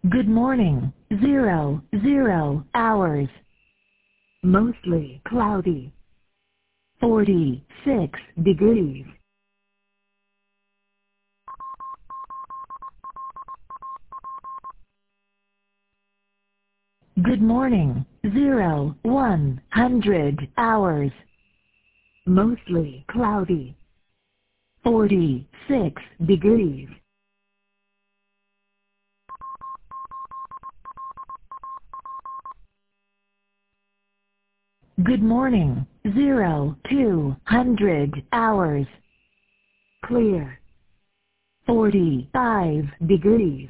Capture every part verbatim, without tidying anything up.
Good morning. Zero, zero hours. Mostly cloudy. forty-six degrees. Good morning. Zero, one hundred hours. Mostly cloudy. forty-six degrees. Good morning. Zero, two hundred hours. Clear. forty-five degrees.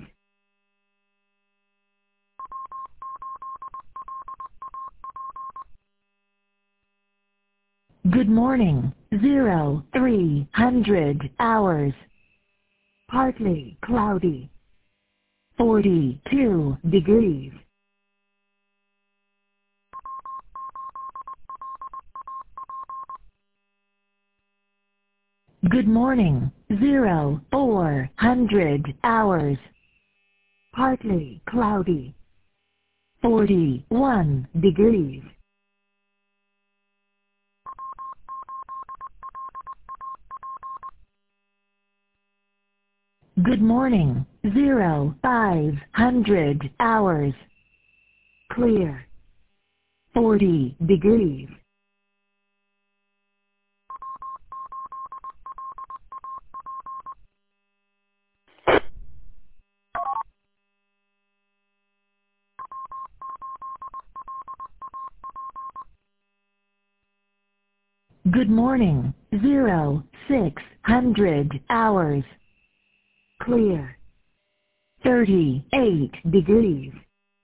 Good morning. Zero, three hundred hours. Partly cloudy. forty-two degrees. Good morning. Zero, four hundred hours. Partly cloudy. forty-one degrees. Good morning. Zero, five hundred hours. Clear. forty degrees. Good morning. Zero, six hundred hours. Clear. thirty-eight degrees.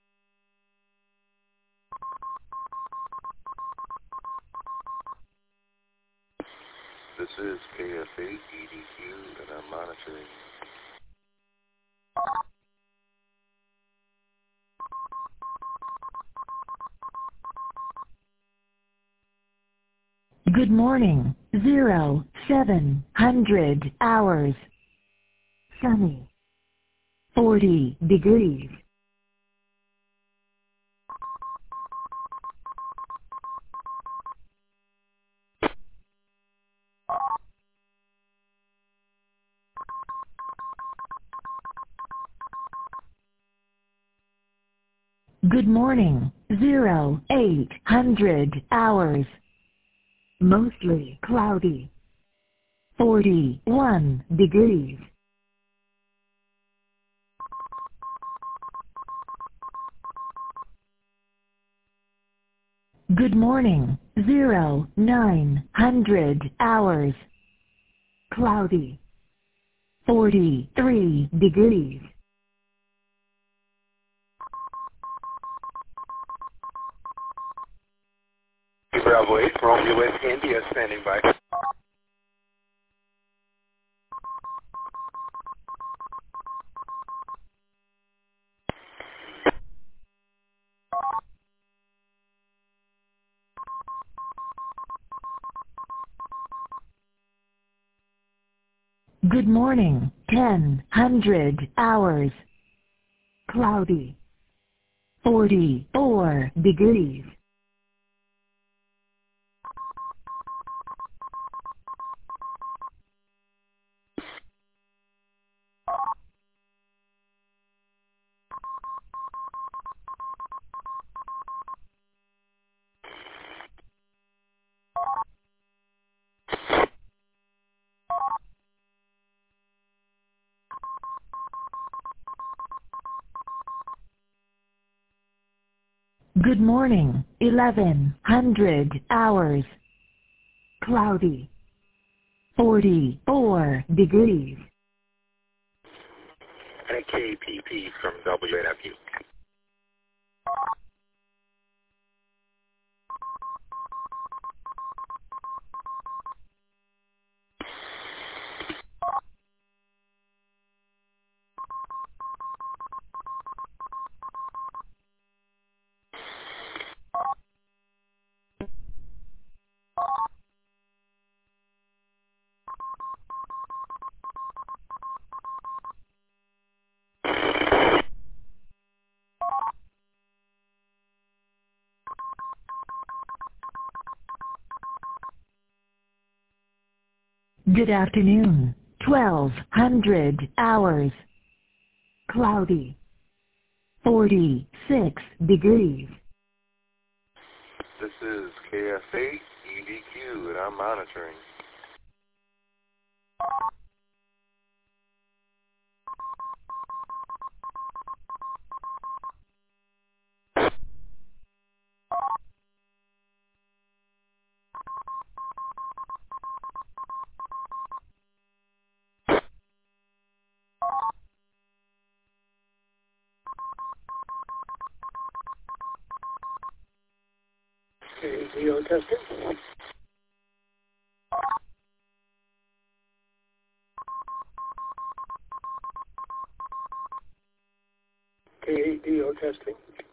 This is K F A E D Q, and I'm monitoring. Good morning. Zero, seven hundred hours. Sunny. forty degrees. Good morning. Zero, eight hundred hours. Mostly cloudy. forty-one degrees. Good morning. Zero, nine hundred hours. Cloudy. forty-three degrees. Bravo eight, Romeo West India, standing by. Good morning. ten hundred hours. Cloudy. forty-four degrees. Good morning. eleven hundred hours. Cloudy. forty-four degrees. And K P P from W N F U. Good afternoon. twelve hundred hours. Cloudy. forty-six degrees. This is K F eight E D Q, and I'm monitoring. K D O testing. K D O testing.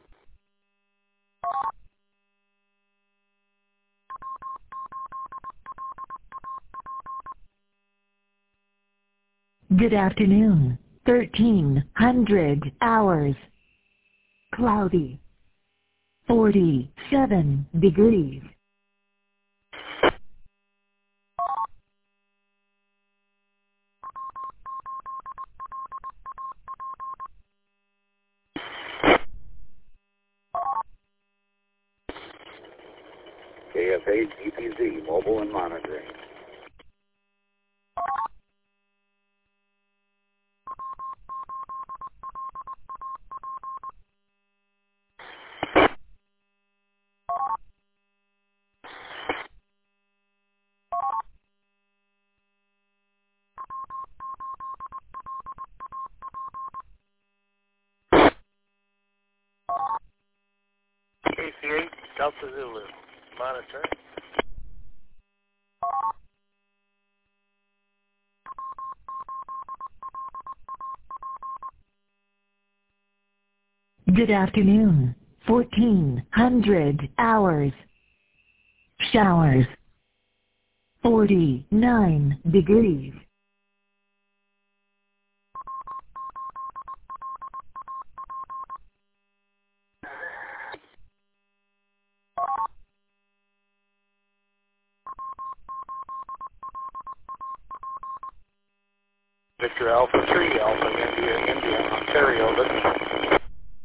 Good afternoon. thirteen hundred hours. Cloudy. forty-seven degrees. K F eight E P Z, mobile and monitoring. K C eight, Delta Zulu, monitor. Good afternoon. fourteen hundred hours. Showers. forty-nine degrees. Victor Alpha three, Alpha India, India, Ontario, listen.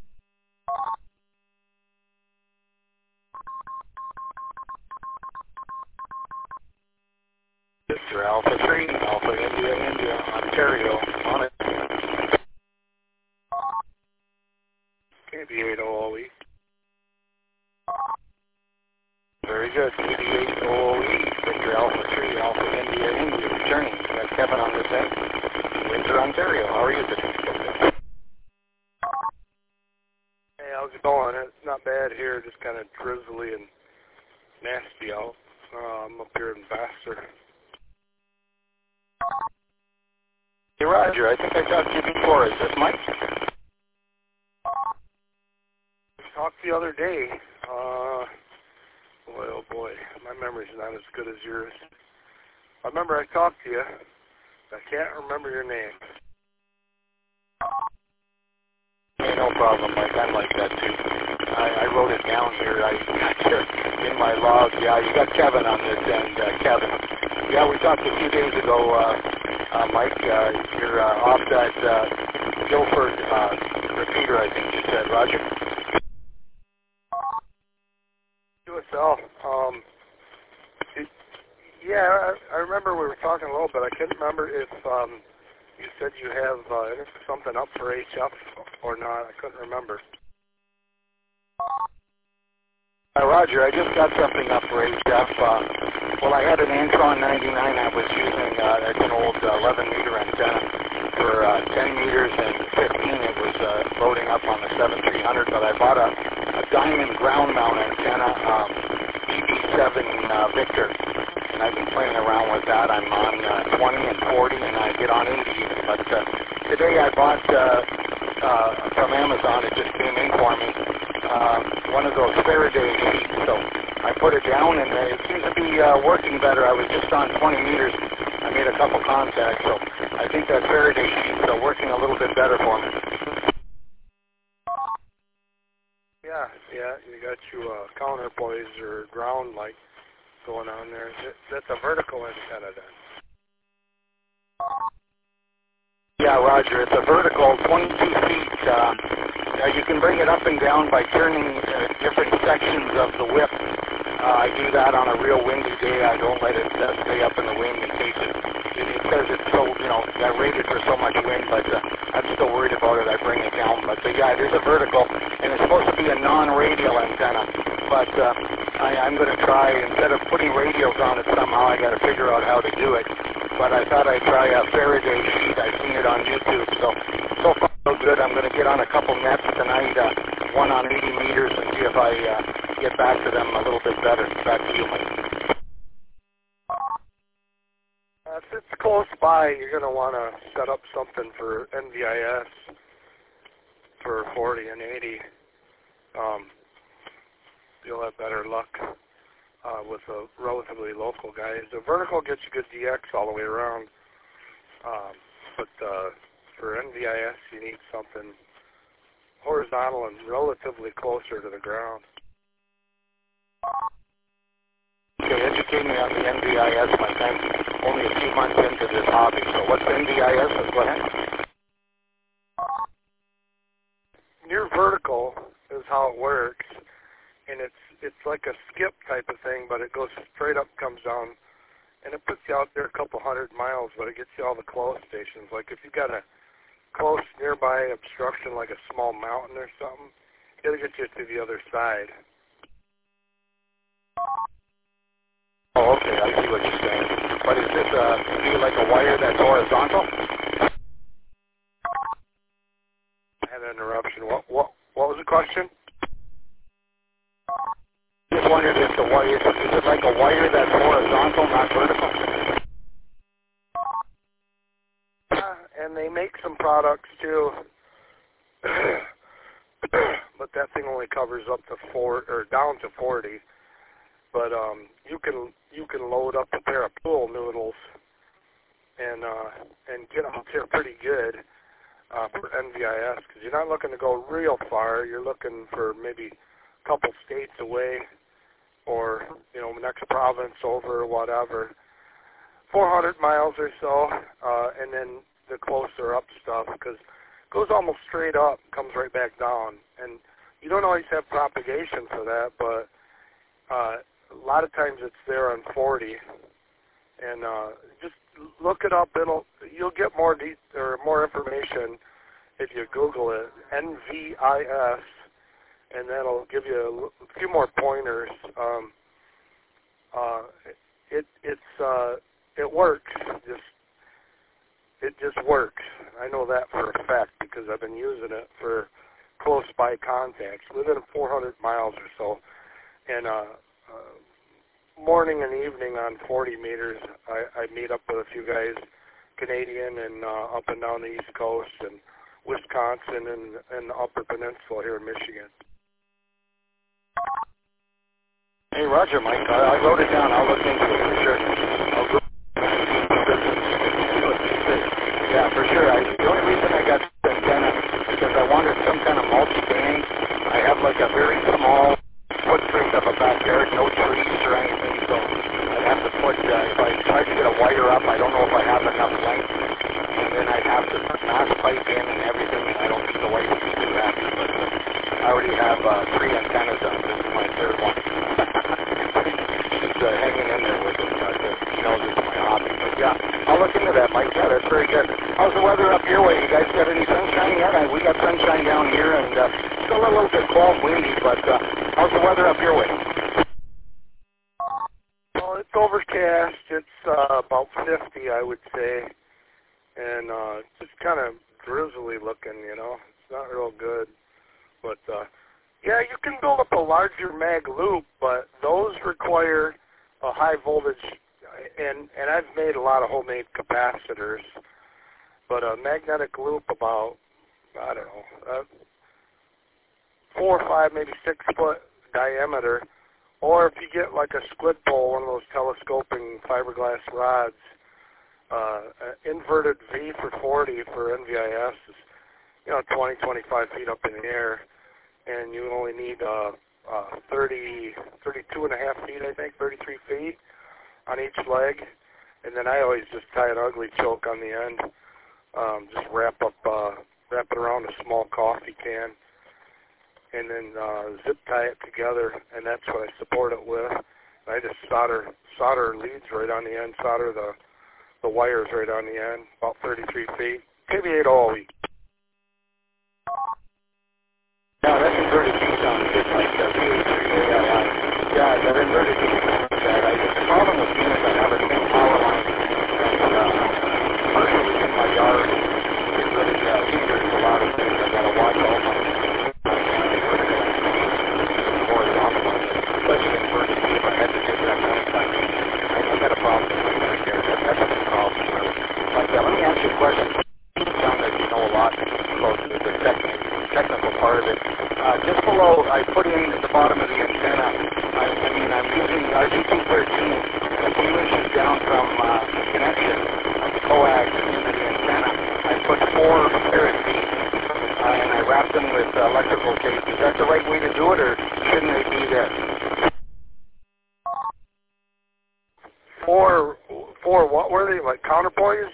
Victor Alpha three, Alpha India, India, Ontario, on it. K B eight O O E. Very good, K B eight O O E, Victor Alpha three, Alpha India, India, returning. That's Kevin on this end. Windsor, Ontario, how are you today? Hey, how's it going? It's not bad here, just kind of drizzly and nasty out. Uh, I'm up here in Vassar. Hey, Roger, I think I talked to you before. Is this Mike? We talked the other day. Uh, boy, oh boy, my memory's not as good as yours. I remember I talked to you. I can't remember your name. Hey, no problem, Mike. I'm like that too. I, I wrote it down here. I in my log. Yeah, you got Kevin on this end, uh, Kevin. Yeah, we talked a few days ago, uh, uh, Mike. Uh, you're uh, off that uh, Guilford uh, repeater, I think you said, Roger. U S L. Um, it, yeah, I, I remember we were talking a little bit. I couldn't remember if um, you said you have uh, something up for H F or not. I couldn't remember. Uh, Roger, I just got something up for H F. Uh, well, I had an Antron ninety-nine I was using. Uh, it's an old uh, eleven meter antenna for uh, ten meters and fifteen. It was uh, loading up on the seven three hundred, but I bought a, a diamond ground mount antenna, um, E B seven uh, Victor, and I've been playing around with that. I'm on uh, twenty and forty, and I get on eighty even. But uh, today I bought uh, uh, from Amazon. It just came in for me. Uh, one of those Faraday sheets, so I put it down and uh, it seems to be uh, working better. I was just on twenty meters. I made a couple contacts, so I think that Faraday sheet's uh, working a little bit better for me. Yeah, yeah, you got you uh, counterpoise or ground light going on there. That's a vertical antenna then. Yeah, Roger. It's a vertical, twenty-two feet. Uh, uh, you can bring it up and down by turning uh, different sections of the whip. Uh, I do that on a real windy day. I don't let it uh, stay up in the wind in case it, it, it says it's so, you know, I rated for so much wind, but uh, I'm still worried about it. I bring it down. But uh, yeah, it is a vertical, and it's supposed to be a non-radial antenna. But uh, I, I'm going to try, instead of putting radios on it somehow, I got to figure out how to do it. But I thought I'd try a Faraday sheet. I've seen it on YouTube. So, so far so good. I'm going to get on a couple nets tonight, uh, one on eighty meters, and see if I uh, get back to them a little bit better. Back to you, Mike. Uh, if it's close by, you're going to want to set up something for N V I S for forty and eighty. Um, you'll have better luck uh, with the relatively local guys. The vertical gets you good D X all the way around, um, but uh, for N V I S, you need something horizontal and relatively closer to the ground. Okay, educate me on the N V I S, Mike. I'm only a few months into this hobby. So what's N V I S? Go ahead. Your vertical is how it works, and it's it's like a skip type of thing, but it goes straight up, comes down, and it puts you out there a couple hundred miles, but it gets you all the close stations. Like if you got a close nearby obstruction, like a small mountain or something, it'll get you to the other side. Oh, okay, I see what you're saying. But is this uh, be like a wire that's horizontal? I had an interruption. What what what was the question? Just wondered if the wire is it like a wire that's horizontal, not vertical? Uh, and they make some products too, but that thing only covers up to four or down to forty. But um, you can you can load up a pair of pool noodles and uh, and get them there pretty good uh, for N V I S because you're not looking to go real far. You're looking for maybe a couple states away, or you know next province over or whatever. four hundred miles or so, uh, and then the closer up stuff because it goes almost straight up, comes right back down, and you don't always have propagation for that, but uh, a lot of times it's there on forty, and uh, just look it up. It'll you'll get more de- or more information if you Google it, N V I S, and that'll give you a few more pointers. Um, uh, it it's uh, it works. Just it just works. I know that for a fact because I've been using it for close by contacts within four hundred miles or so, and. Uh, Uh, morning and evening on forty meters, I, I meet up with a few guys, Canadian and uh, up and down the East Coast and Wisconsin and, and the Upper Peninsula here in Michigan. Hey, Roger, Mike. I, I wrote it down. I'll look into it for sure. I'll go. Yeah, for sure. I, the only reason I got the antenna is because I wanted some kind of multi-band. I have like a very small footprint of a backyard, no trees or anything, so I'd have to put, uh, if I tried to get a wire up, I don't know if I have enough length, and then I'd have to put mass pipe in and everything, and I don't think the wire is too happy, but uh, I already have uh, three antennas on. This is my third one. Just uh, hanging in there with it, uh, you know, this is my hobby, but yeah, I'll look into that, Mike. Yeah, that's very good. How's the weather up your way? You guys got any sunshine yet? I, we got sunshine down here, and uh, still a little bit cold, windy, but uh, how's the weather up your way? Well, it's overcast. It's uh, about fifty, I would say, and uh, just kind of drizzly looking, you know. It's not real good. But, uh, yeah, you can build up a larger mag loop, but those require a high voltage, and, and I've made a lot of homemade capacitors, but a magnetic loop about, I don't know, uh, four or five, maybe six foot diameter, or if you get like a split pole, one of those telescoping fiberglass rods, uh, inverted V for forty for N V I S is, you know, twenty, twenty-five feet up in the air, and you only need uh, uh, thirty, thirty-two and a half feet, I think, thirty-three feet on each leg, and then I always just tie an ugly choke on the end Um, just wrap up, uh, wrap it around a small coffee can, and then uh, zip tie it together, and that's what I support it with. And I just solder solder leads right on the end, solder the the wires right on the end, about thirty-three feet. K V eight all week. Yeah, that's inverted D sound, just like the V eight three. Yeah, yeah, yeah, that inverted D sound. That I, the problem with me is I have a thin power line, and uh, partially in my yard, it really uh, hinders a lot of things. I got to watch all my more than often, especially inverted D. If I had to take that kind of time, I got a problem right there. That, that's a problem. But uh, let me ask you a question. You sound like you know a lot about the, the technical, technical part of it. Uh, just below, I put in at the bottom of the antenna, I, I mean, I'm using R G two thirteen, and a few inches down from uh, the connection of the coax into the antenna, I put four ferrite beads, uh, and I wrap them with uh, electrical tape. Is that the right way to do it, or shouldn't they be there? Four, four, what were they, like counterpoise?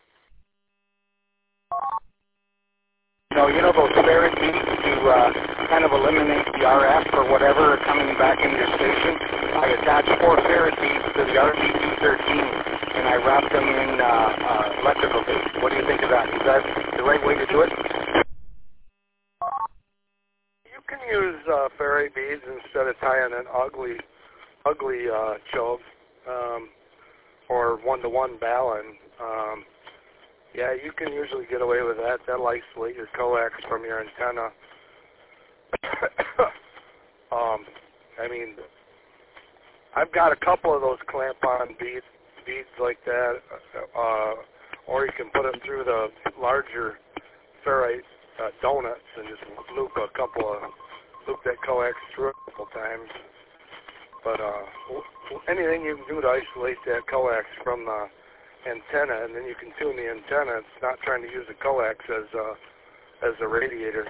No, you know those ferrite beads to uh, kind of eliminate the R F or whatever coming back into your station. I attach four ferrite beads to the R G two thirteen, and I wrap them in uh, uh, electrical tape. What do you think of that? Is that the right way to do it? You can use uh, ferrite beads instead of tying an ugly, ugly uh, choke um, or one-to-one balun. Um, Yeah, you can usually get away with that. That'll isolate your coax from your antenna. um, I mean, I've got a couple of those clamp-on beads, beads like that, uh, or you can put them through the larger ferrite uh, donuts and just loop a couple of, loop that coax through a couple times. But uh, anything you can do to isolate that coax from the antenna, and then you can tune the antenna. It's not trying to use the coax as a, as a radiator.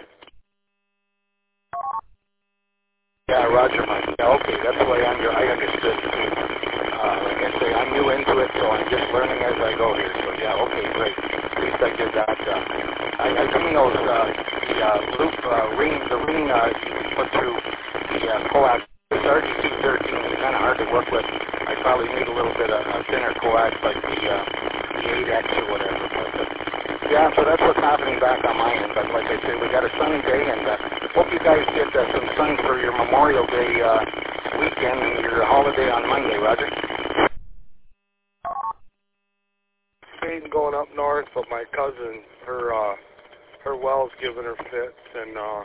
Yeah, Roger, Mike. Yeah, okay, that's the way I, under, I understood it. Uh, like I say, I'm new into it, so I'm just learning as I go here. So yeah, okay, great. At least I did that. Uh, I, I seen those uh, the uh, loop uh, ring, the ring uh, you can put through the uh, coax. This R G two thirteen is kind of hard to work with. I probably need a little bit of a thinner coax like the uh, the eight X or whatever. But, uh, yeah, so that's what's happening back on my end. But like I said, we got a sunny day, and uh, hope you guys get uh, some sun for your Memorial Day uh, weekend and your holiday on Monday, Roger. Spain going up north, but my cousin, her uh, her well's giving her fits, and uh,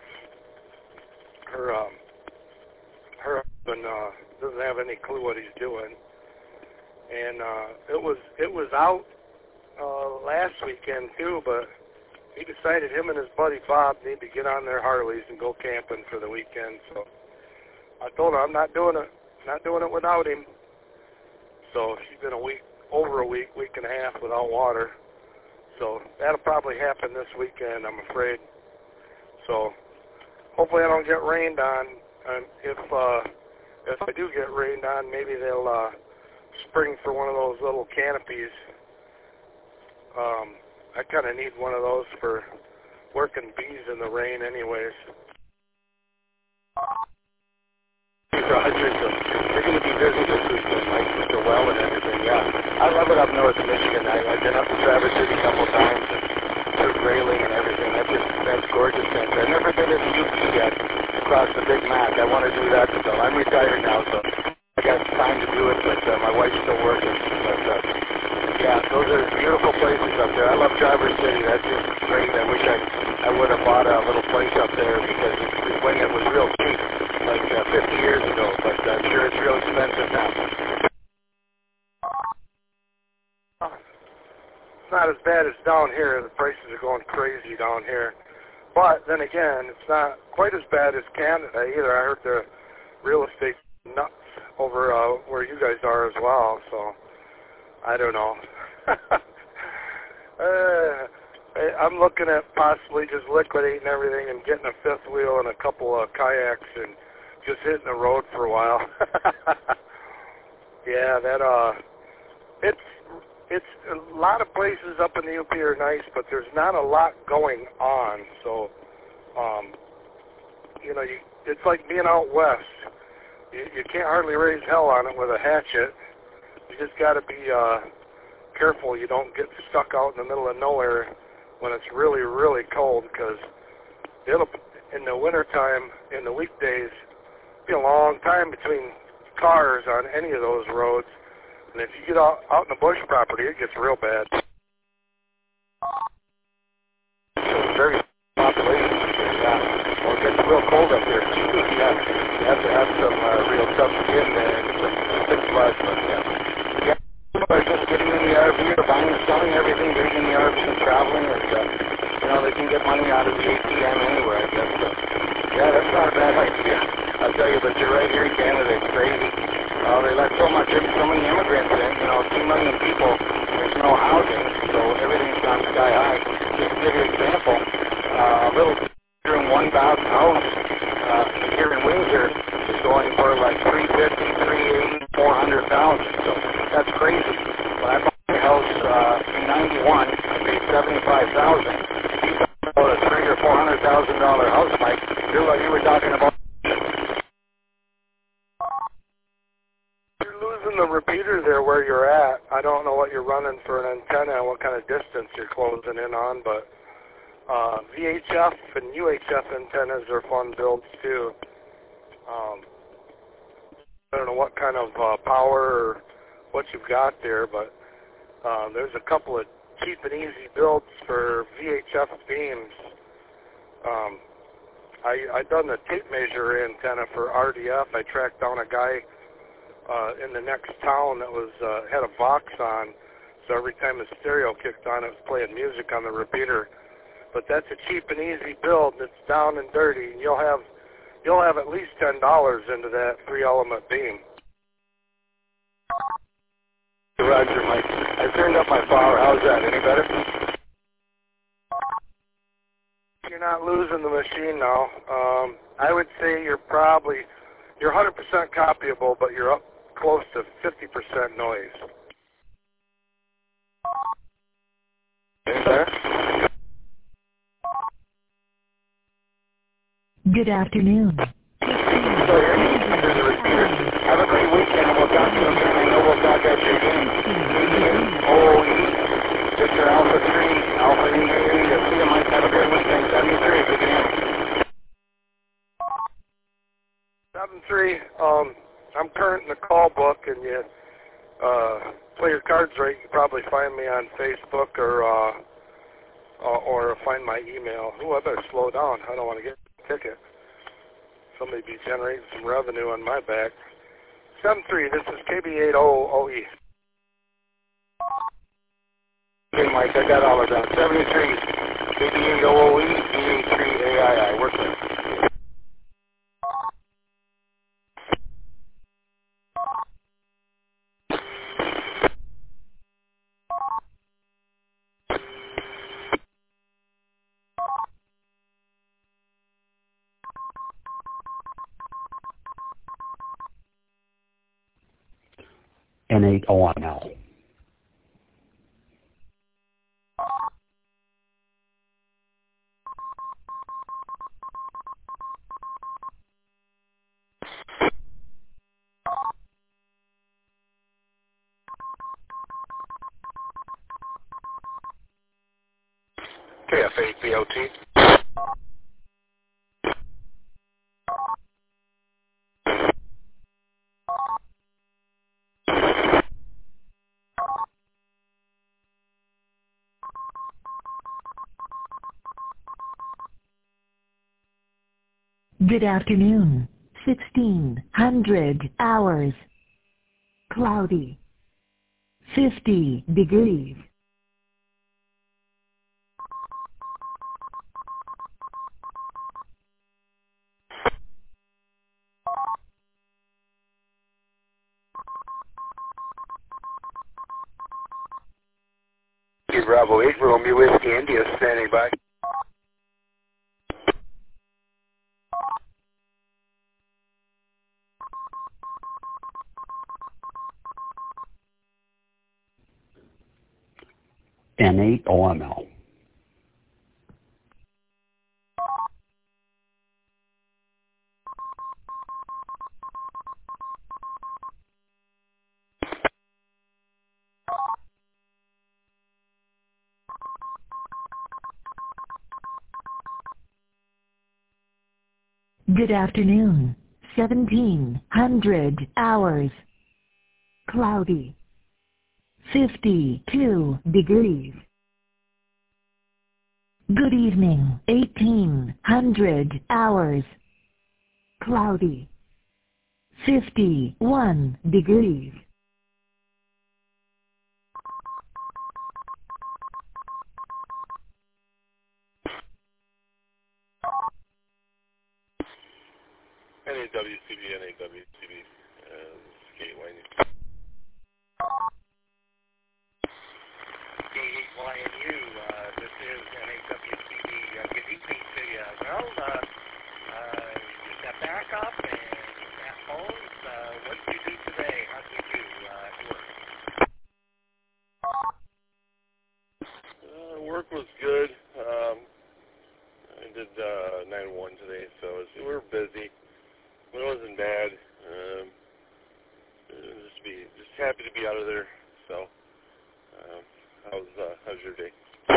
her um, her husband uh, doesn't have any clue what he's doing. And uh, it was it was out uh, last weekend too, but he decided him and his buddy Bob need to get on their Harleys and go camping for the weekend. So I told her I'm not doing it, not doing it without him. So she's been a week, over a week, week and a half without water. So that'll probably happen this weekend, I'm afraid. So hopefully I don't get rained on. And if uh, if I do get rained on, maybe they'll uh, spring for one of those little canopies. Um, I kind of need one of those for working bees in the rain anyways. Roger, so you're going to be busy this weekend, Mike, with the well and everything, yeah. I love it up north in Michigan. I, I've been up to Traverse City a couple of times, and through Grayling and everything. That's just, that's gorgeous. And I've never been to the U P yet, across the Big Mac. I want to do that still. I'm retired now, so I got time to do it, but uh, my wife's still working. But, uh, yeah, those are beautiful places up there. I love Traverse City. That's just great. I wish I, I would have bought a little place up there because it, when it was real cheap, like uh, fifty years ago, but uh, I'm sure it's real expensive now. It's not as bad as down here. The prices are going crazy down here. But then again, it's not quite as bad as Canada either. I heard the real estate nuts over uh, where you guys are as well, so I don't know. uh, I'm looking at possibly just liquidating everything and getting a fifth wheel and a couple of kayaks and just hitting the road for a while. Yeah, that uh, it's it's a lot of places up in the U P are nice, but there's not a lot going on. So, um, you know, you, it's like being out west. You, you can't hardly raise hell on it with a hatchet. You just got to be uh, careful you don't get stuck out in the middle of nowhere when it's really, really cold, because it'll, in the wintertime, in the weekdays, be a long time between cars on any of those roads. And if you get out, out in the bush property, it gets real bad. It's very population here, yeah. Well, it gets real cold up here. Yeah, you have to have some uh, real tough skin there. Six blood, but yeah. Yeah, people are just getting in the R V or buying and selling everything, getting in the R V and traveling, and uh, you know, they can get money out of the A T M anywhere, I guess. So, yeah, that's not a bad idea. I'll tell you, but you're right here in Canada, it's crazy. Uh, they let so much, so many immigrants in, you know, two million people, there's no housing, so everything's gone sky high. Just to give you an example, uh, a little bedroom, one bath house uh, here in Windsor is going for like three fifty, three eighty, four hundred thousand. So that's crazy. When I bought my house uh, in ninety-one, I paid seventy-five thousand. You talking about a three or four hundred thousand dollar house, Mike? You're like you were talking about. The repeater there where you're at, I don't know what you're running for an antenna and what kind of distance you're closing in on, but uh, V H F and U H F antennas are fun builds too. Um, I don't know what kind of uh, power or what you've got there, but uh, there's a couple of cheap and easy builds for V H F beams. Um, I, I done the tape measure antenna for R D F. I tracked down a guy Uh, in the next town that was uh, had a Vox on, so every time the stereo kicked on, it was playing music on the repeater. But that's a cheap and easy build, and it's down and dirty, and you'll have you'll have at least ten dollars into that three-element beam. Roger, Mike. I turned up my power. How's that? Any better? You're not losing the machine now. Um, I would say you're probably you're one hundred percent copyable, but you're up close to fifty percent noise. Any better? Good afternoon. So here, here's the repeater. Have a great weekend, and we'll talk to you again. I know we'll talk at your game. O O E, Victor Alpha three, Alpha India India. See you, Mike. Have a great weekend. seventy-three, if you can. seven three, um, I'm current in the call book, and you uh, play your cards right, you can probably find me on Facebook or uh, uh, or find my email. Ooh, I better slow down. I don't want to get a ticket. Somebody be generating some revenue on my back. seven three, this is K B eight O O E. Okay, Mike, I got all of that. seventy-three, K B eight O O E, B eight three A I I. Work there. N eight O M L. K F eight B O T. Good afternoon. sixteen hundred hours. Cloudy. fifty degrees. Bravo eight, Romeo Whiskey India, standing by. N eight O M L. Good afternoon. seventeen hundred hours. Cloudy. fifty-two degrees. Good evening. eighteen hundred hours. Cloudy. fifty-one degrees. N A W C B, N A W C B, uh, Gateway. K eight Y N U, uh, this is N A W C B. Uh, good evening to you. Well, uh, uh, you got backup and you got phones. Uh, what did you do today? How did you do uh, at work? Uh, work was good. Um, I did uh, nine one today, so it was, we were busy. But it wasn't bad. Um, just be just happy to be out of there. So, um, how's uh, how's your day?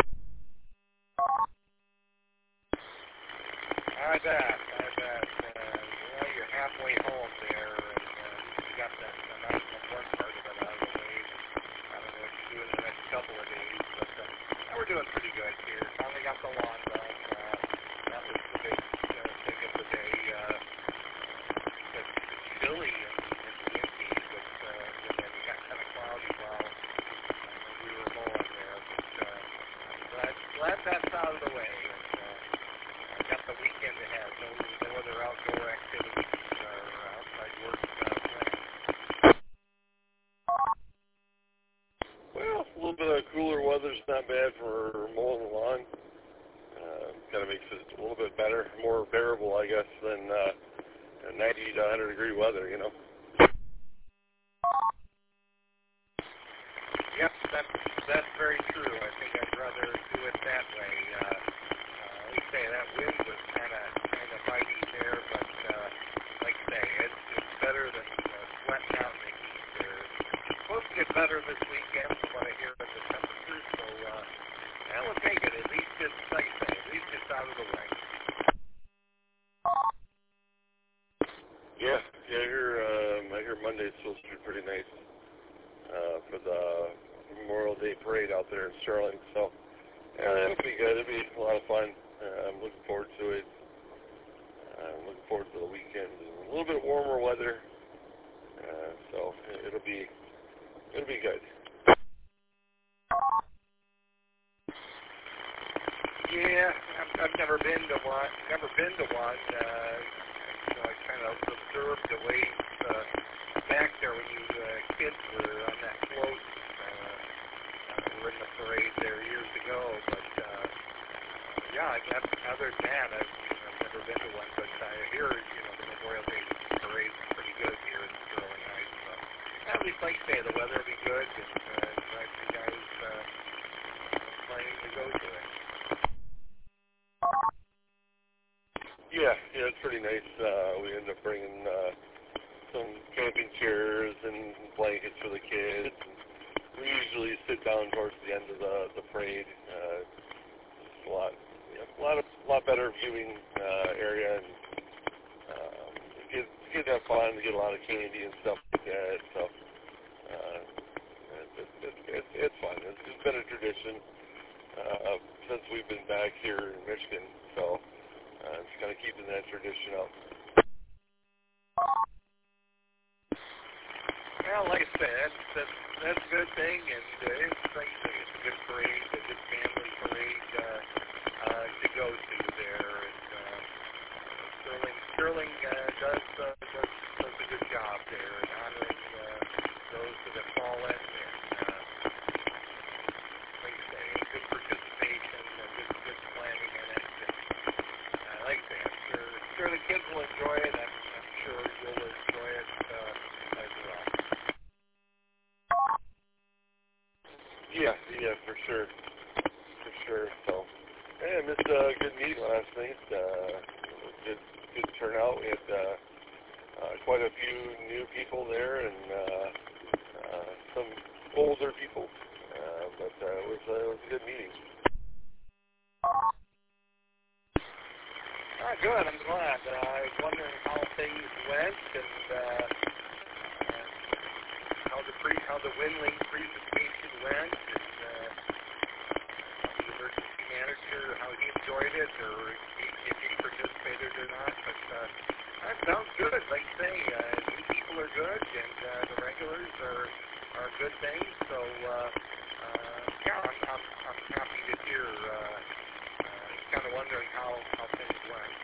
I bet. I bet. Uh, well, you're halfway home there, and uh, you got that the nice work part of it out of the way. I don't know what you do in the next couple of days, but uh, yeah, we're doing pretty good here. Finally got the lawn done. Uh, that was the big uh, thing of the day. Uh, It's chilly and, and windy, but uh, and then it got kind of cloudy while uh, we were mowing there. But uh, I'm glad, glad that's out of the way. And uh, I got the weekend ahead. No, no other outdoor activities or outside work uh, planned. Well, a little bit of cooler weather's not bad for mowing the lawn. Uh, kind of makes it a little bit better, more bearable, I guess, than uh, ninety to one hundred degree weather, you know. Yep, that's, that's very true. I think I'd rather do it that way. Uh, uh, like I say, that wind was kind of kind of bitey there, but uh, like I say, it's, it's better than uh, sweating out in the heat there. It's supposed to get better this weekend from what I hear of the temperatures, so uh, that would make it. At least it's, like I say, at least it's out of the way. Yeah, yeah, I hear, um, I hear Monday's supposed to be pretty nice uh, for the Memorial Day parade out there in Sterling. So, yeah, it'll be good. It'll be a lot of fun. Uh, I'm looking forward to it. Uh, I'm looking forward to the weekend. A little bit warmer weather, uh, so it'll be it'll be good. Yeah, I've, I've never been to one. Never been to one. Uh, you know, I kind of observed the ways uh, back there when you uh, kids were on that float. Uh, we were in the parade there years ago, but uh, yeah, I- I've, other than that, I've, I've never been to one. But I hear, you know, the Memorial Day parade is pretty good here in Sterling Heights. So at least, like I say, the weather will be good, and uh, glad you guys uh, planning to go to it. Yeah, yeah, it's pretty nice. Uh, we end up bringing uh, some camping chairs and blankets for the kids. We usually sit down towards the end of the the parade. Uh, it's a lot, yeah, a lot of, lot better viewing uh, area, and um, get get to have fun. Get a lot of candy and stuff like that. So uh, it's it's it's, it's, it's fun. It's, it's been a tradition uh, since we've been back here in Michigan. So. Uh, just kind of keeping that tradition up. Well, like I said, that's, that's, that's a good thing, and uh, it's, like I say, it's a good parade, a good family parade uh, uh, to go to there. And uh, Sterling, Sterling uh, does, uh, does does a good job there in honoring uh, those that have fallen, and uh, like I say, good participation, uh, good, good planning in it. And, uh, like I say, I'm sure, sure the kids will enjoy it. I'm, I'm sure you'll enjoy it uh, as well. Yeah, yeah, for sure. night. Uh, good, good turnout. We had uh, uh, quite a few new people there and uh, uh, some older people, uh, but uh, it was uh, it was a good meeting. Ah, good. I'm glad. Uh, I was wondering how things went and uh, uh, how the pre how the Winlink presentation went, and uh, the emergency manager, how he enjoyed it, or if he participated or not. But uh, that sounds good. Like I say, uh, new people are good, and uh, the regulars are are a good thing. So uh, uh, yeah, I'm, I'm I'm happy to hear. Uh, uh, kind of wondering how how things went.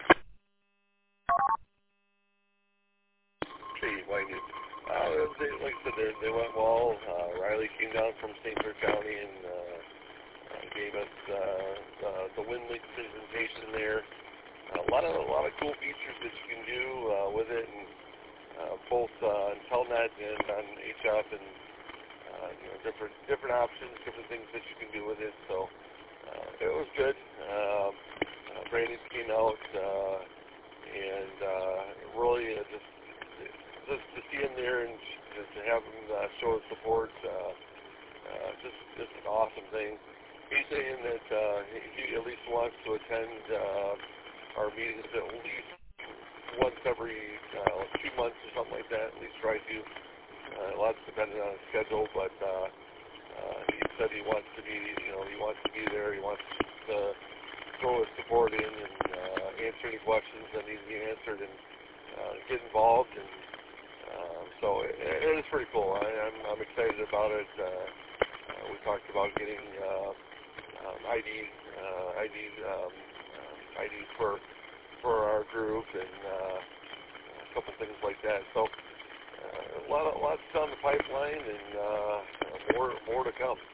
Hey, Whitey. Uh, they, like I said, they, they went well. Uh, Riley came down from Saint Clair County and uh, uh, gave us uh, uh, the Winlink presentation there. Uh, a lot of a lot of cool features that you can do uh, with it, and uh, both uh, on Telnet and on H F, and uh, you know, different different options, different things that you can do with it. So uh, it was good. Um, uh, Brandon came out uh, and uh, really uh, just. Just to see him there and just to have him uh, show his support, uh, uh, just just an awesome thing. He's saying that uh, he at least wants to attend uh, our meetings at least once every uh, two months or something like that. At least try to. Uh, a lot's dependent on his schedule, but uh, uh, he said he wants to be, you know, he wants to be there. He wants to throw his support in and uh, answer any questions that need to be answered and uh, get involved. And Um, so it, it is pretty cool. I, I'm, I'm excited about it. Uh, uh, we talked about getting uh, um, I D, uh, I D, um, uh, I Ds for for our group and uh, a couple things like that. So uh, a lot of lots on the pipeline and uh, more more to come.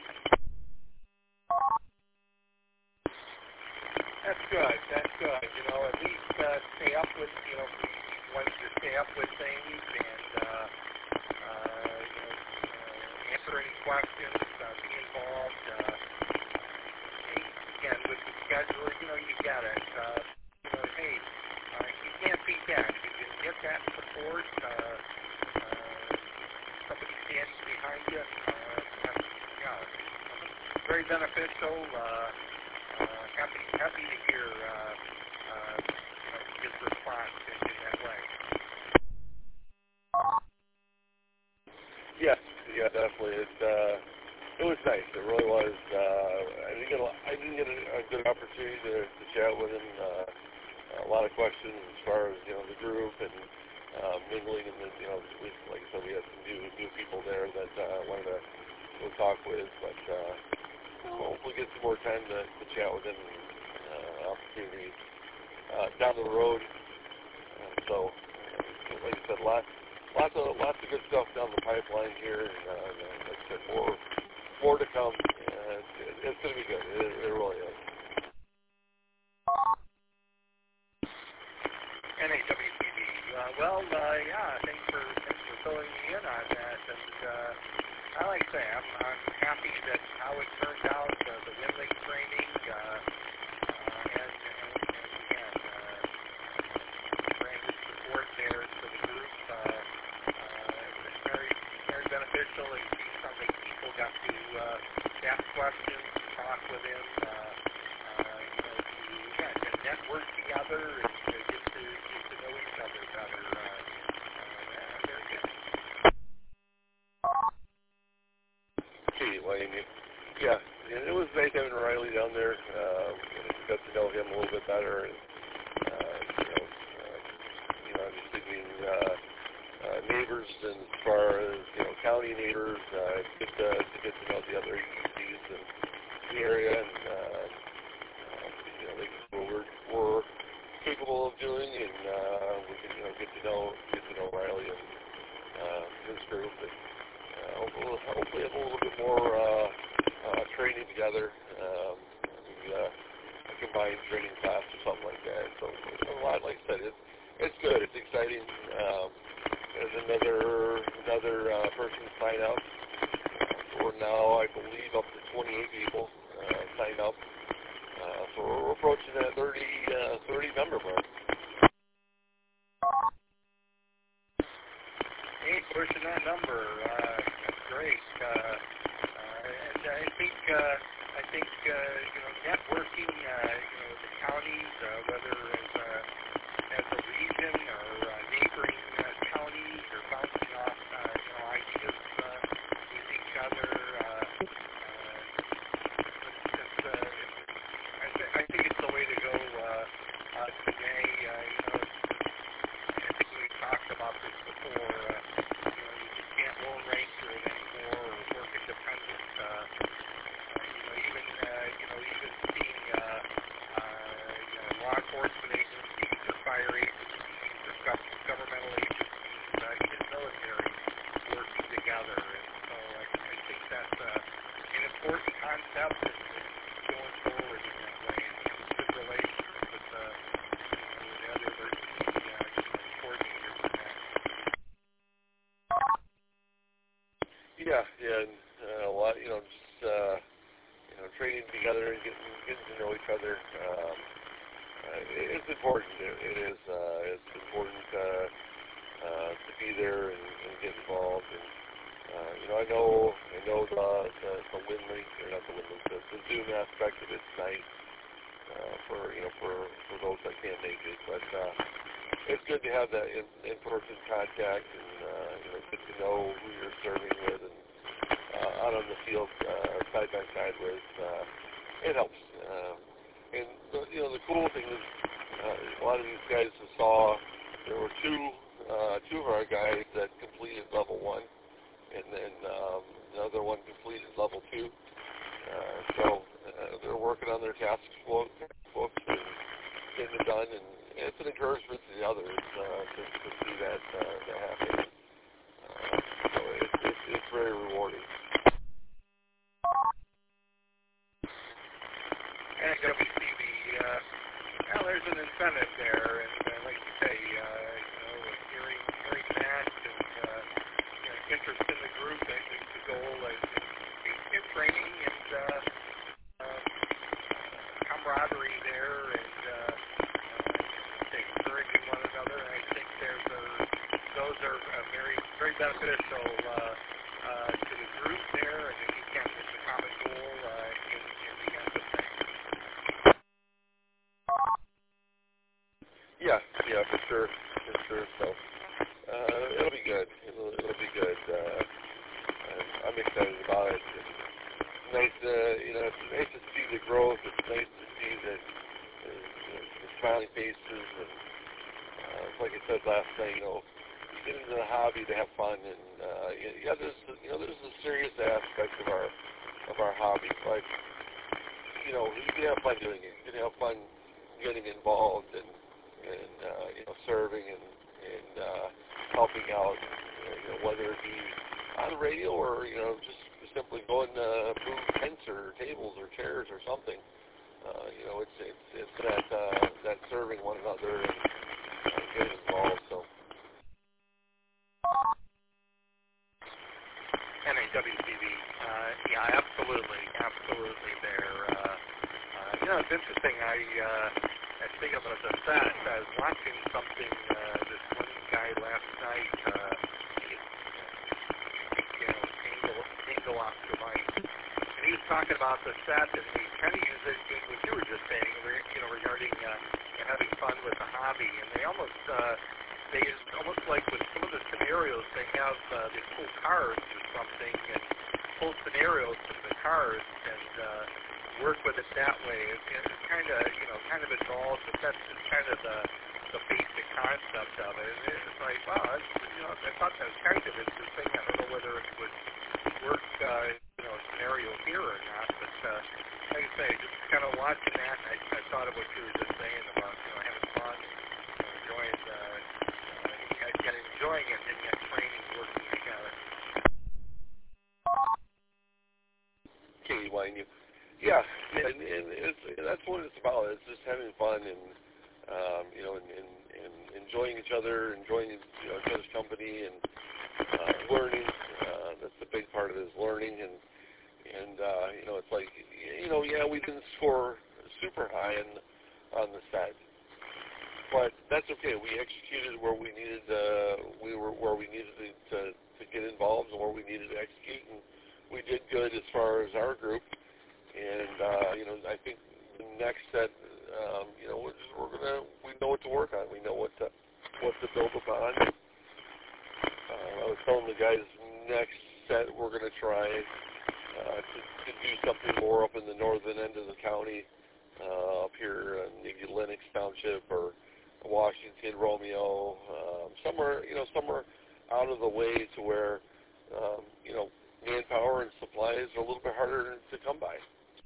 That's good. That's good. You know, at least uh, stay up with, you know, once you stay up with things and, uh, uh, you know, uh, answer any questions, uh, be involved. Uh, again, with the schedule, you know, you get it. Uh, you know, hey, uh, you can't beat that. You can get that support. Uh, uh, somebody standing behind you. Uh, that's, yeah, very beneficial. Uh, Uh, happy, happy to hear uh, uh, you know, his response in, in that way. Yes, yeah, definitely. It uh, it was nice. It really was. Uh, I didn't get a, I didn't get a, a good opportunity to, to chat with him. Uh, a lot of questions as far as, you know, the group and uh, mingling, and then, you know, we, like I said, we had some new new people there that I uh, wanted to go talk with, but. Uh, Hopefully get some more time to, to chat with him and uh, opportunities uh, down the road. Uh, so, uh, like I said, lots, lots of lots of good stuff down the pipeline here. And, uh, like I said, more more to come. Uh, it, it's going to be good. It, it really is. N A W T V. Uh, well, uh, yeah. Thanks for thanks for filling me in on that. And uh, I like to say, I'm, I'm happy that how it turned out, uh, the Winlink training, uh, uh, and, and, and again, uh, Brandon's support there for the group. Uh, uh, it was very, very beneficial, and some of the people got to uh, ask questions, talk with him, uh, uh, you know, to, yeah, to network together and to get to, get to know each other better. Uh, uh, yeah, very good. Gee, Wayne, yeah, it was nice having Riley down there. Uh, got to know him a little bit better, and uh, you know, uh, you know, obviously being uh, uh, neighbors, and as far as, you know, county neighbors, uh, it's good to, to get to know the other agencies in the area, and uh, uh, you know, they, what we're, we're capable of doing, and uh, we can, you know, get to know get to know Riley and uh, his group. And, Uh, hopefully, hopefully have a little bit more uh, uh, training together, um, maybe uh, a combined training class or something like that. So a lot, like I said, it's it's good. It's exciting. Um, there's another another uh, person sign up. Uh, so we're now, I believe, up to twenty-eight people uh, signed up. Uh, so so we're approaching that thirty, uh, thirty member mark. Hey, pushing that number. Uh, that's great. Uh, uh, and I think, uh, I think, uh, you know, networking, uh, you know, the counties, uh, whether as a, as a region or uh, neighboring uh, counties, or bouncing off, uh, you know, ideas uh, with each other. Uh, uh, it's, uh, I, th- I think it's the way to go uh, uh, today. Uh, you know, I think we've talked about this before. Uh, you know, you just can't lone ranger it anymore or work independent. Uh, uh, you know, even uh, you know, even seeing uh, uh, you know, law enforcement agencies or fire agencies or gov- governmental agencies, uh, even military working together. And so I, I think that's uh, an important concept and, and going forward in that way. And, and good relations with uh, you know, with the other emergency uh, you know, coordinators in that. Yeah, yeah, and uh, a lot, you know, just, uh, you know, training together and getting, getting to know each other. Um, uh, it's important. It, it is, uh, it's important uh, uh, to be there and, and get involved. And, uh, you know, I know, I know the, the, the Winlink, or not the Winlink, the, the Zoom aspect of it's nice uh, for, you know, for, for those that can't make it. But uh, it's good to have that in, in-person contact and, uh, you know, get to know who you're serving with and uh, out on the field, uh, side by side with. Uh, it helps. Uh, and, the, you know, the cool thing is uh, a lot of these guys who saw, there were two, uh, two of our guys that completed level one, and then um, another one completed level two. Uh, so uh, they're working on their task book, books and getting it done, and it's an encouragement to the others uh, to, to see that, uh, that happen. Uh, so it, it, it's very rewarding. And at W C B, uh, well, there's an incentive there, and uh, like you say, uh, you know, hearing, hearing that and uh, you know, interest in the group, I think the goal is in, in training and uh, um, camaraderie there, and uh, uh, encouraging one another. And I think there's a, those are uh, very, very beneficial uh, uh, to the group there, and again, it's a common goal uh, in, in the end of things. Yeah, yeah, for sure, for sure. So uh, it'll be good. It'll, it'll be good. Uh, I'm excited about it. It's nice, to, you know, it's nice to see the growth. It's nice to see the, the, the smiling faces. And uh, like I said last night, you know, you get into the hobby to have fun. And uh, yeah, there's you know, there's a serious aspect of our of our hobby, but you know, you can have fun doing it. You can have fun getting involved and. and, uh, you know, serving and, and uh, helping out, you know, whether it be on the radio or, you know, just simply going to move tents or tables or chairs or something. Uh, you know, it's it's, it's that, uh, that serving one another and uh, getting involved, so. N A W C B, uh, yeah, absolutely, absolutely there. Uh, uh, you know, it's interesting, I, uh, I think of it as a fact. I was watching something, uh, this one guy last night, uh, you know, angle, angle off the mic, and he was talking about the set, and he kind of used it, what you were just saying, you know, regarding uh, having fun with the hobby, and they almost, uh, they almost like with some of the scenarios, they have uh, they pull cards or something, and pull scenarios from the cards, and uh, work with it that way. It, it's kind of, you know, kind of involved, but that's just kind of the, the basic concept of it. And it's like, wow, that's, you know, I thought that was kind of interesting. I don't know whether it would work, uh, you know, a scenario here or not, but uh, like I say, just kind of watching that, I, I thought of what you were just saying about, you know, having fun and you know, enjoying, uh, uh, yet enjoying it and yet training, working together. Katie Wine, you. Yeah, and, and it's, that's what it's about. It's just having fun and, um, you know, and, and, and enjoying each other, enjoying, you know, each other's company and uh, learning. Uh, that's the big part of it is learning. And, and uh, you know, it's like, you know, yeah, we didn't score super high in, on the set. But that's okay. We executed where we needed. Uh, we were where we needed to, to to get involved and where we needed to execute, and we did good as far as our group. And uh, you know, I think the next set, um, you know, we're, just, we're gonna we know what to work on. We know what to what to build upon. Uh, I was telling the guys next set we're gonna try uh, to, to do something more up in the northern end of the county, uh, up here in maybe Lennox Township or Washington, Romeo, um, somewhere, you know, somewhere out of the way to where, um, you know, manpower and supplies are a little bit harder to come by.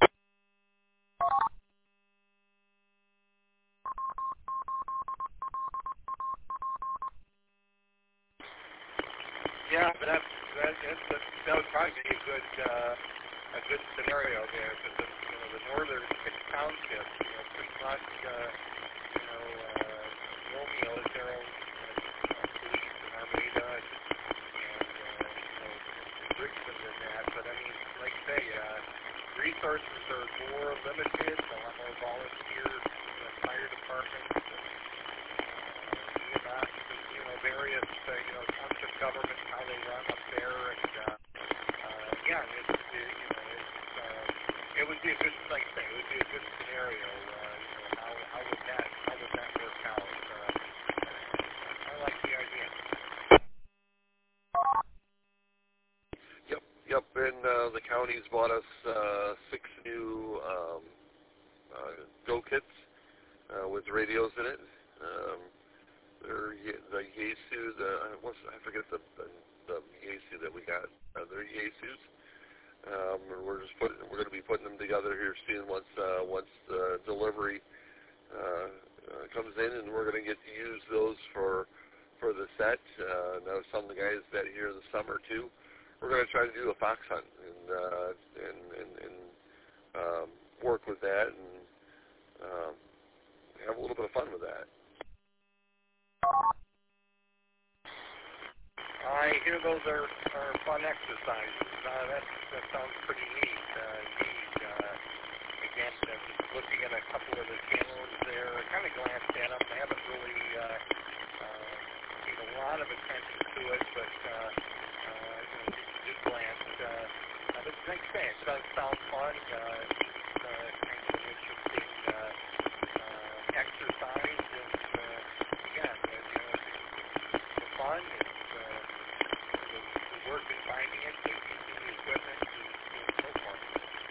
Yeah, but that's, that, that's, that, that would probably be a good, uh, a good scenario there, because the, you know, the northern six townships, you know, pretty much, uh, you know, uh, Romeo is their own uh, police and Armada, and, uh, you know, Richmond and that, but I mean, like I say, uh, resources are more limited, a lot more volunteers in the fire departments, and, uh, E M S, and, you know, various, uh, you know, township governments, how they run up there, and, uh, uh, yeah, it's, it, you know, it's, uh, it would be a good, like I say, it would be a good scenario, uh, you know, how, how would that, how would that work out, uh, I like the idea. Yep, yep, and uh, the county's bought us uh, six new um, uh, Go Kits uh, with radios in it. Um, they're the Yaesu, the what's I forget the the, the Yaesu that we got. Uh, they're Yaesus. Um, we're just putting we're going to be putting them together here soon once uh, once the delivery uh, uh, comes in, and we're going to get to use those for for the set. Uh, now some of the guys that here this summer too. We're going to try to do a fox hunt and uh, and and, and um, work with that and um, have a little bit of fun with that. I hear those are, are fun exercises. Uh, that, that sounds pretty neat. Uh, indeed. Uh, again, uh, just looking at a couple of the channels there, I kind of glanced at them. I haven't really uh, uh, paid a lot of attention to it, but uh, uh, you know, just, just glanced. Uh, uh, but like I say, it does sound fun. Uh, it's uh, kind of an interesting uh, uh, exercise. And uh, again, uh, you know, it's the fun. It's work in finding it, the equipment, and so forth.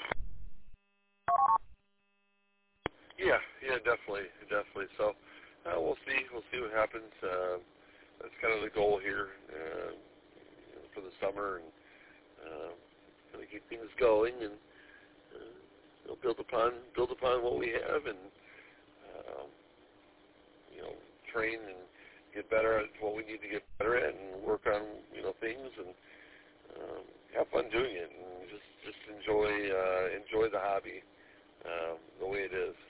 Yeah, yeah, definitely, definitely. So uh, we'll see, we'll see what happens. Uh, that's kind of the goal here uh, for the summer, and uh, kind of keep things going and uh, you know, build upon build upon what we have, and uh, you know, train and get better at what we need to get better at, and work on you know things and. Um, have fun doing it, and just just enjoy uh, enjoy the hobby um, the way it is.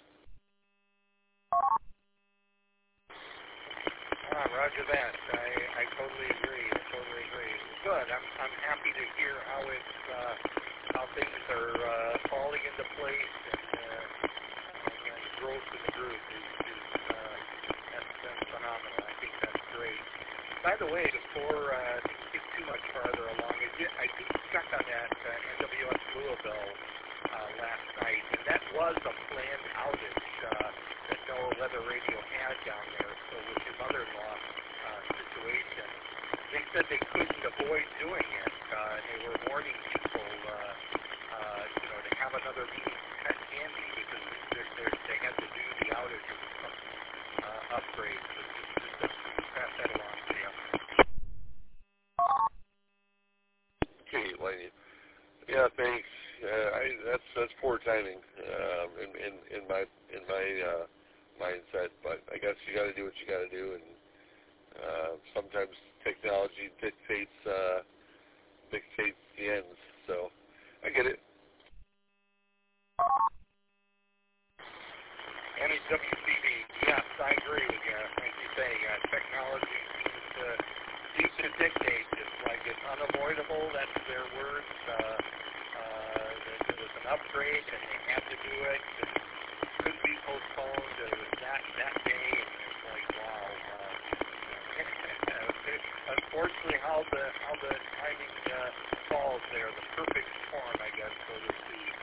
Ah, roger that. I, I totally agree. I totally agree. Good. I'm I'm happy to hear how it's uh, how things are uh, falling into place, and uh, uh, growth in the group is, is uh, that's, that's phenomenal. I think that's great. By the way, before uh, get too much farther along, I did, I did check on that uh, N W S Louisville uh, last night, and that was a planned outage uh, that NOAA Weather Radio had down there. So with your mother-in-law uh, situation, they said they couldn't avoid doing it, uh, and they were warning people, uh, uh, you know, to have another meeting handy because they're, they're, they had to do the outage of some uh, upgrades. So just, just to pass that along to you. Okay, Laney. Yeah, thanks. Uh, I, that's that's poor timing um, in, in in my in my uh, mindset. But I guess you got to do what you got to do, and uh, sometimes technology dictates uh, dictates the ends. So I get it. N H W C B, yes, I agree with you. Like you say, uh, technology seems to, seems to dictate. It's like it's unavoidable. That's their words. Uh, uh, that there was an upgrade and they had to do it. And postponed to that that day, and it's like, wow. Uh, unfortunately, how the how the timing uh, falls there, the perfect storm, I guess, so to speak.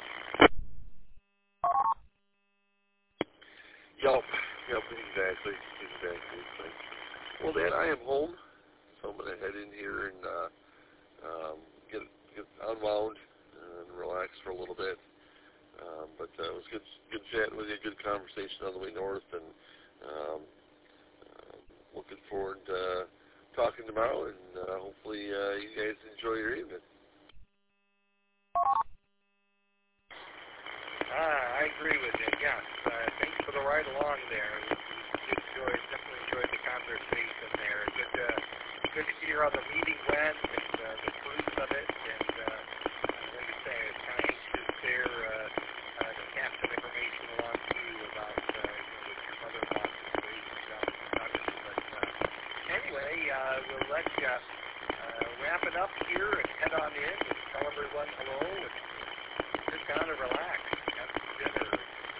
Yep, yep, exactly, exactly. So, well, then I am home, so I'm going to head in here and uh, um, get get unwound and relax for a little bit. Um, but uh, it was good, good chatting with you, good conversation on the way north, and um, uh, looking forward to uh, talking tomorrow, and uh, hopefully uh, you guys enjoy your evening. Ah, I agree with you. Yes, uh, thanks for the ride along there. We, we enjoyed, definitely enjoyed the conversation there. Good, uh, good to hear how the meeting went and uh, the fruits of it. And uh, like I say, it's kind of anxious there uh, uh, to pass some information along to you about uh, you know, the mother-in-law situation down in Kentucky. But uh, anyway, uh, we'll let you uh, wrap it up here and head on in and tell everyone hello and sit down and relax. Dinner.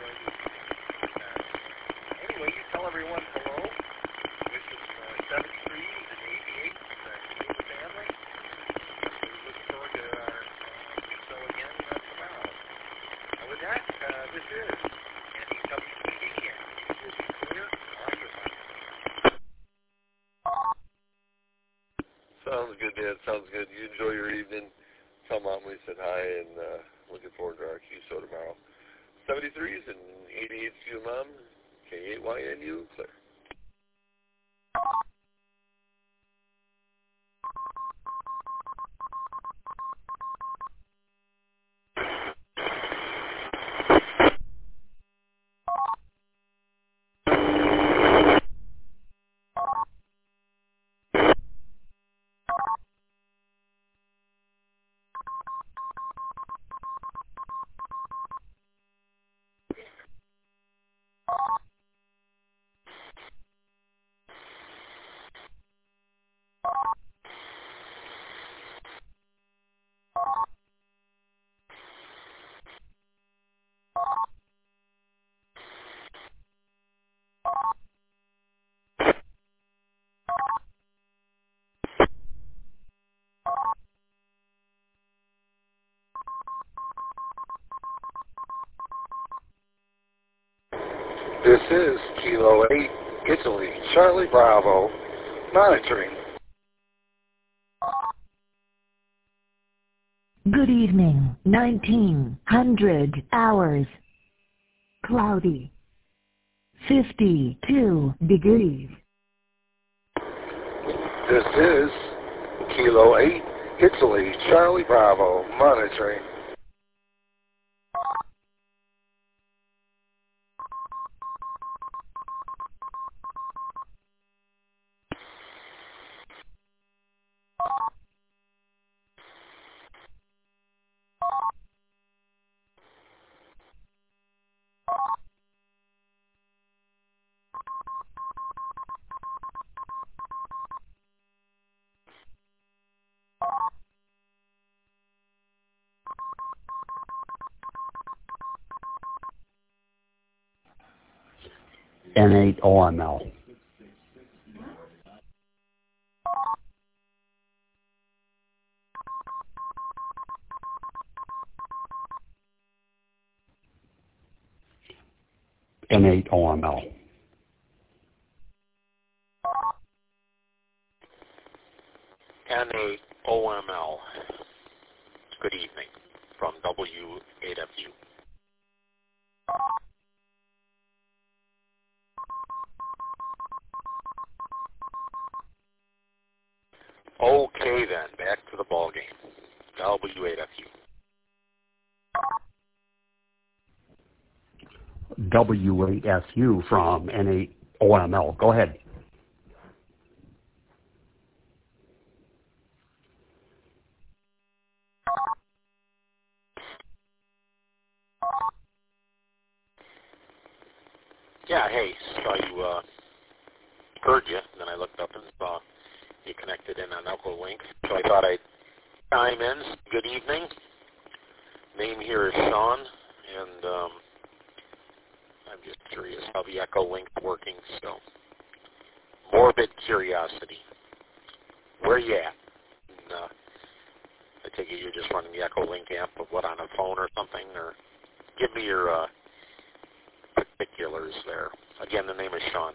Uh, anyway, you tell everyone hello. Wishes uh, seventy-threes and eighty-eights uh, to you and the family. We look forward to our uh, show again uh, tomorrow. Uh, with that, uh, this is N E W P D, and you will be clear on your phone. Sounds good, Dad. Sounds good. You enjoy your evening. Tell Mom we said hi, and uh, looking forward to our Q S O tomorrow. seventy-threes and eighty-eights to you, Mom. K eight Y N U, clear. This is Kilo eight, Italy, Charlie Bravo, monitoring. Good evening, nineteen hundred hours. Cloudy. fifty-two degrees. This is Kilo eight, Italy, Charlie Bravo, monitoring. N eight O M L. N eight O M L. N eight O M L. Good evening from W eight F U. Okay then, back to the ball game. W eight F U. W eight S U from N eight O M L. Go ahead. Yeah, hey, saw you, uh, heard you, and then I looked up and saw you connected in on Uncle Link, so I thought I'd chime in. Good evening. Name here is Sean, and um, I'm just curious how the Echo Link is working, so morbid curiosity. Where are you at? And, uh, I take it you're just running the Echo Link app, but what, on a phone or something? Or give me your uh, particulars there. Again, the name is Sean.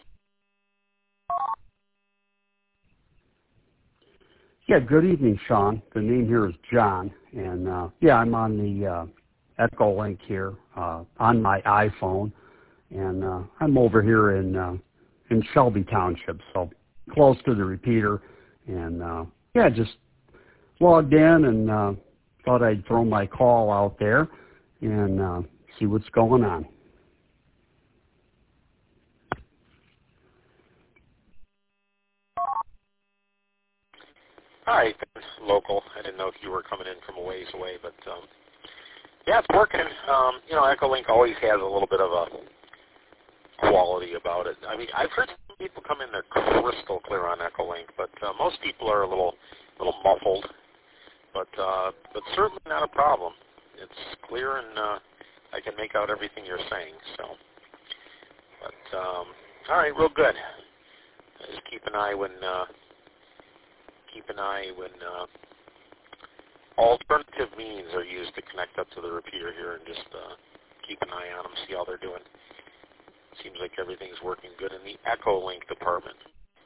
Yeah, good evening, Sean. The name here is John, and uh, yeah, I'm on the uh, Echo Link here uh, on my iPhone, and uh, I'm over here in uh, in Shelby Township, so close to the repeater, and uh, yeah, just logged in and uh, thought I'd throw my call out there and uh, see what's going on. All right, local. I didn't know if you were coming in from a ways away, but um, yeah, it's working. Um, you know, Echo Link always has a little bit of a quality about it. I mean, I've heard some people come in there crystal clear on Echo Link, but uh, most people are a little, little muffled. But uh, but certainly not a problem. It's clear, and uh, I can make out everything you're saying. So, but um, all right, real good. Just keep an eye when. Uh, Keep an eye when uh, alternative means are used to connect up to the repeater here, and just uh, keep an eye on them, see how they're doing. Seems like everything's working good in the Echo Link department.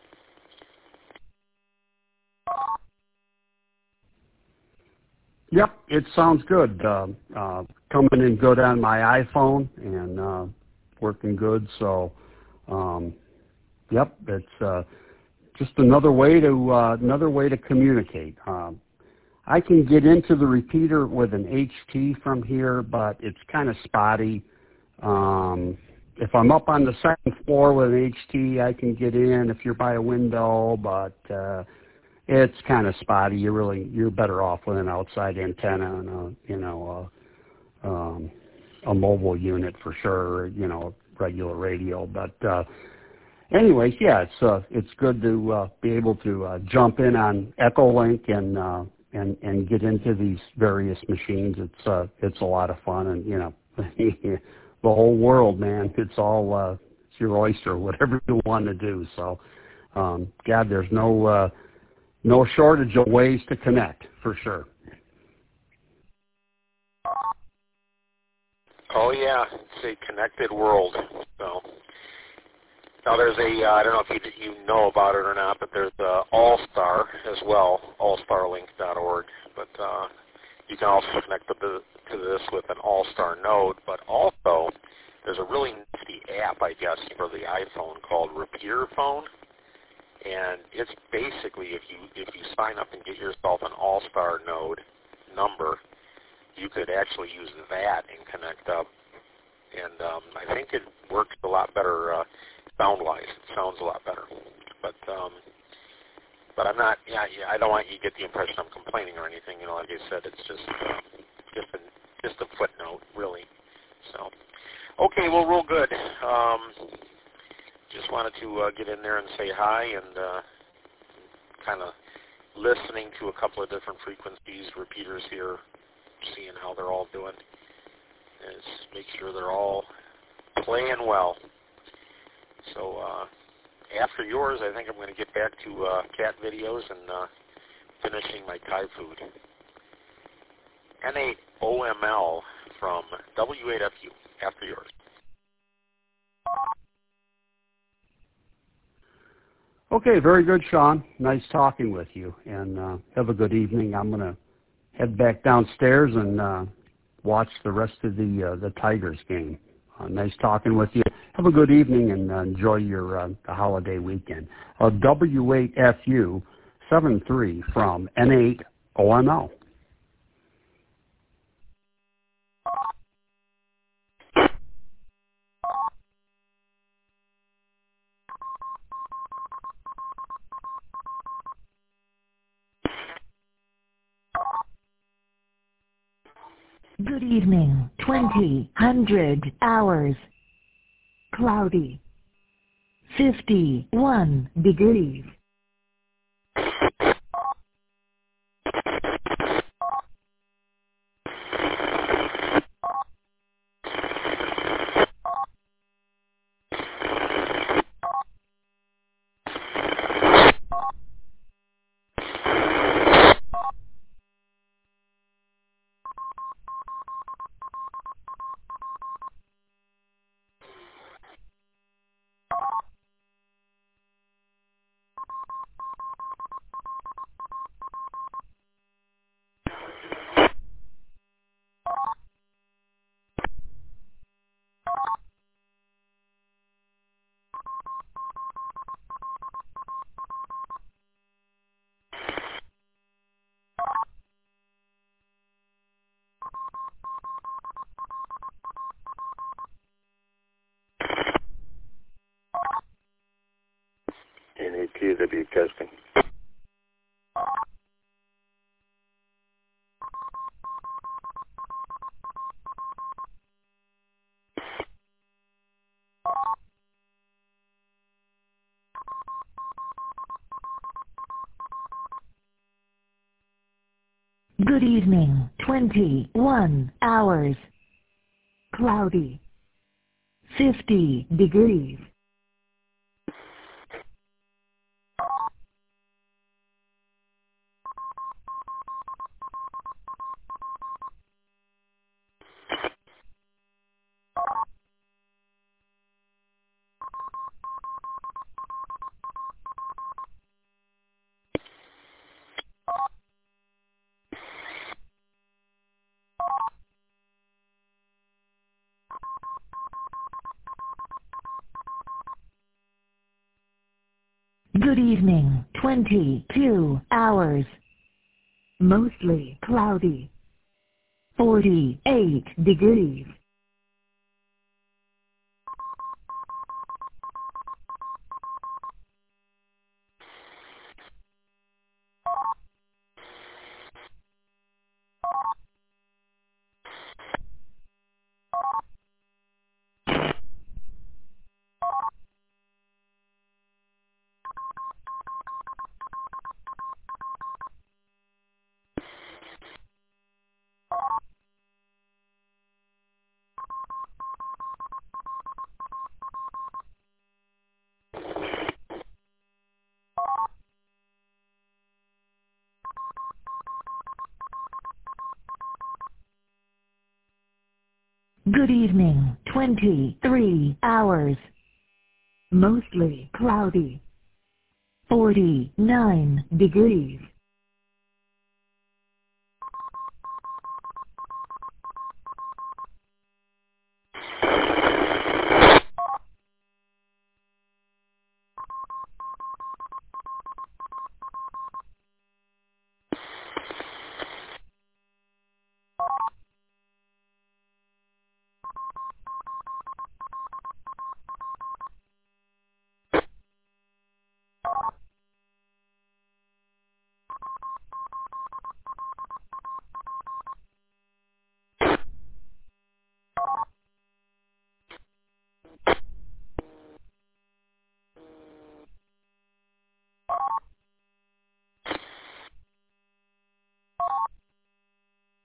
Yep, it sounds good. Uh, uh, coming in good on my iPhone and uh, working good. So, um, yep, it's. Uh, Just another way to uh, another way to communicate. Um, I can get into the repeater with an H T from here, but it's kind of spotty. Um, if I'm up on the second floor with an H T, I can get in if you're by a window, but uh, it's kind of spotty. You're really you're better off with an outside antenna and a you know a, um, a mobile unit for sure. You know, regular radio, but. Uh, Anyways, yeah, it's uh, it's good to uh, be able to uh, jump in on Echo Link and uh, and and get into these various machines. It's uh, it's a lot of fun, and you know, the whole world, man. It's all uh, it's your oyster, whatever you want to do. So, um, God, there's no uh, no shortage of ways to connect for sure. Oh yeah, it's a connected world. So. Now there's a, uh, I don't know if you, you know about it or not, but there's uh, All-Star as well, all star link dot org. But uh, you can also connect to, the, to this with an All-Star node. But also, there's a really nifty app, I guess, for the iPhone called Repeater Phone. And it's basically, if you if you sign up and get yourself an All-Star node number, you could actually use that and connect up. And um, I think it works a lot better uh, sound-wise. It sounds a lot better. But um, but I'm not. Yeah, yeah, I don't want you to get the impression I'm complaining or anything. You know, like I said, it's just uh, just a just a footnote, really. So okay, well, real good. Um, just wanted to uh, get in there and say hi and uh, kind of listening to a couple of different frequencies, repeaters here, seeing how they're all doing. And make sure they're all playing well. So uh, after yours, I think I'm going to get back to uh, cat videos and uh, finishing my Thai food. N eight O M L from W eight F U after yours. Okay, very good, Sean. Nice talking with you, and uh, have a good evening. I'm going to head back downstairs and uh, watch the rest of the uh, the Tigers game. Uh, nice talking with you. Have a good evening and uh, enjoy your uh, the holiday weekend. Uh, W eight F U seven three from N eight O M L. Good evening, twenty, hundred, hours. Cloudy. fifty-one degrees. Q W testing. Good evening, twenty-one hours. Cloudy. fifty degrees. Good evening, twenty-two hours. Mostly cloudy. forty-eight degrees. Good evening, twenty-three hours. Mostly cloudy. forty-nine degrees.